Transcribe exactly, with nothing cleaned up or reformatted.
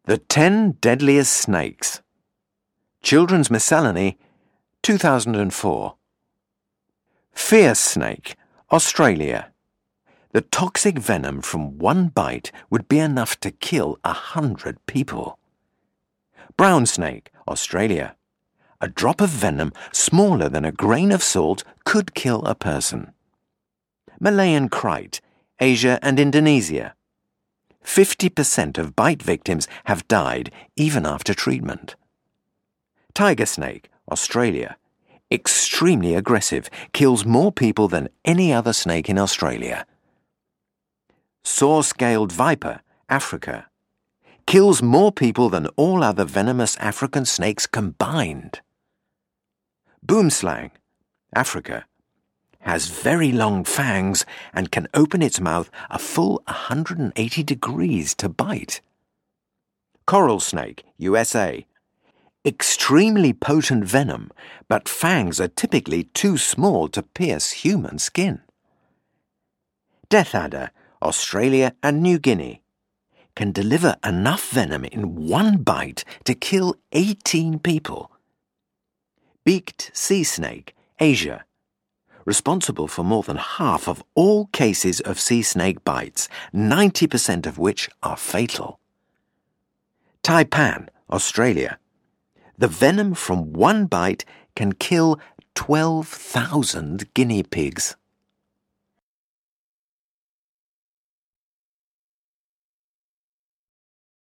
The Ten Deadliest Snakes. Children's Miscellany, two thousand four. Fierce snake, Australia. The toxic venom from one bite would be enough to kill a hundred people. Brown snake, Australia. A drop of venom smaller than a grain of salt could kill a person. Malayan kite, Asia and Indonesia. fifty percent of bite victims have died even after treatment. Tiger snake, Australia. Extremely aggressive, kills more people than any other snake in Australia. Saw-scaled viper, Africa. Kills more people than all other venomous African snakes combined. Boomslang, Africa. Has very long fangs and can open its mouth a full one hundred eighty degrees to bite. Coral snake, U S A. Extremely potent venom, but fangs are typically too small to pierce human skin. Death adder, Australia and New Guinea. Can deliver enough venom in one bite to kill eighteen people. Beaked sea snake, Asia. Responsible for more than half of all cases of sea snake bites, ninety percent of which are fatal. Taipan, Australia. The venom from one bite can kill twelve thousand guinea pigs.